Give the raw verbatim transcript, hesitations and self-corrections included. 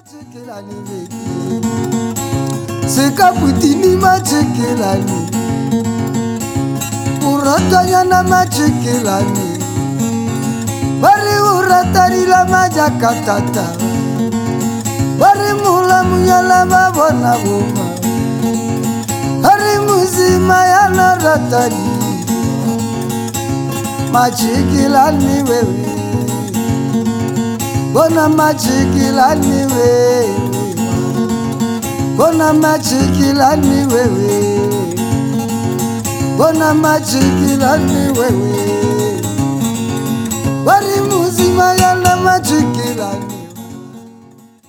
Machekelani veki Seka putini machekelani Uratanya na machekelani Bari uratari la majakatata Bari mula muyala mabona buma Bari muzima ya naratari Machekelani wewe Bona machekelani wewe Bona machekelani wewe Bona machekelani wewe Bari muzima ya na machekelani